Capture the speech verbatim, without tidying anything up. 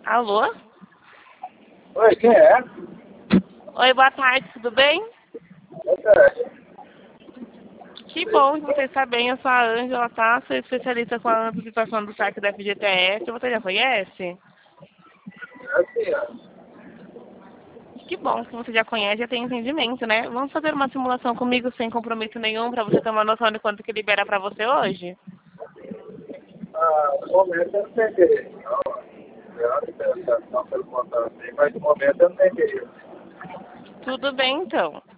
Alô? Oi, quem é? Oi, boa tarde, tudo bem? Boa tarde. Que bom que você está bem, eu sou a Ângela, tá? Sou especialista com a situação do site da F G T S, você já conhece? Assim, ó. Que bom que você já conhece e já tem entendimento, né? Vamos fazer uma simulação comigo sem compromisso nenhum para você ter uma noção de quanto que libera para você hoje? Ah, no momento eu não tenho interesse, não. Eu acho que essa não pelo contato assim, mas no momento eu não tenho interesse. Tudo bem, então.